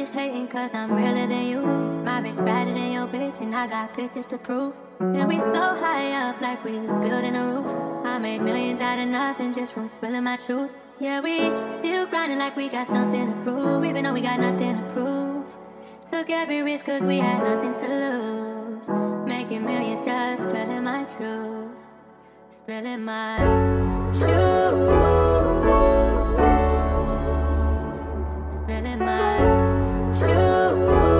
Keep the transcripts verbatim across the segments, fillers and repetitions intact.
just hating cause I'm realer than you. My bitch better than your bitch and I got pictures to prove. And we so high up like we building a roof. I made millions out of nothing just from spilling my truth. Yeah, we still grinding like we got something to prove, even though we got nothing to prove. Took every risk cause we had nothing to lose. Making millions just spilling my truth. Spilling my truth. Spilling my truth.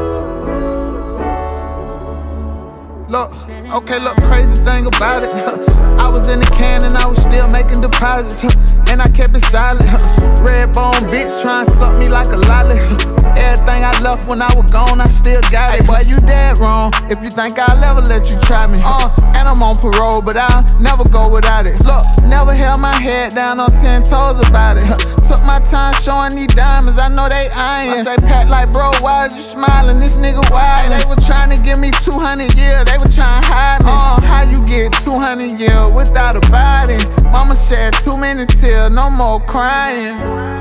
Look, okay, look, crazy thing about it. I was in the can and I was still making deposits. And I kept it silent. Red bone bitch trying to suck me like a lolly. Everything I left when I was gone, I still got it. Hey, boy, you dead wrong if you think I'll ever let you try me. Uh, and I'm on parole, but I'll never go without it. Look, never held my head down on ten toes about it. Took my time showing these diamonds, I know they iron. I say, Pat, like, bro, why is you smiling? This nigga wild. They were trying to give me two hundred years, they were trying to hide me. Uh, how you get two hundred years without a body? Mama shed too many tears, no more crying.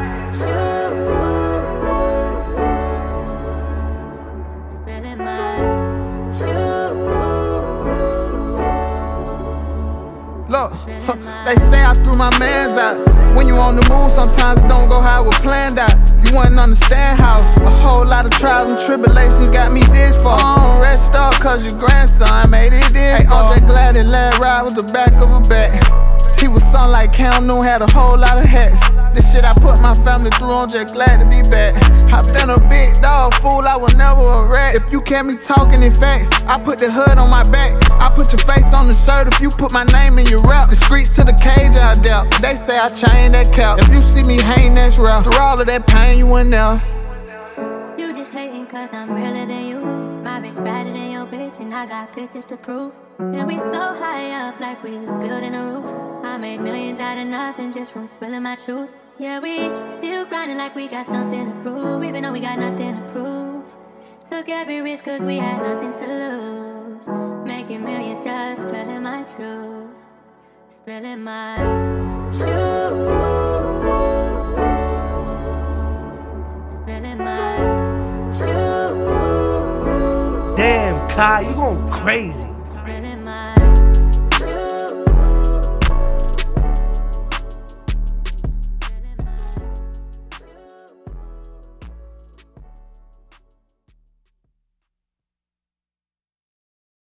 Look, huh, they say I threw my mans out. When you on the move, sometimes it don't go how it was planned out. You wouldn't understand how a whole lot of trials and tribulations got me this far. I don't rest up cause your grandson made it this far. Hey, I'm just glad that lad ride with the back of a bat. He was son like Cam Newton, had a whole lot of hats. This shit I put my family through, I'm just glad to be back. I been a big dog, fool, I was never a rat. If you catch me talking in facts, I put the hood on my back. I put your face on the shirt if you put my name in your rap. The streets to the cage I dealt, they say I changed that cap. If you see me hang, that's real. Through all of that pain, you in there. You just hating cause I'm realer than you. My bitch better than your bitch and I got pictures to prove. And we so high up like we building a roof. I made millions out of nothing just from spilling my truth. Yeah, we still grinding like we got something to prove, even though we got nothing to prove. Took every risk cause we had nothing to lose. Making millions just spilling my truth. Spilling my truth. Spilling my truth. Damn, Kai, you going crazy.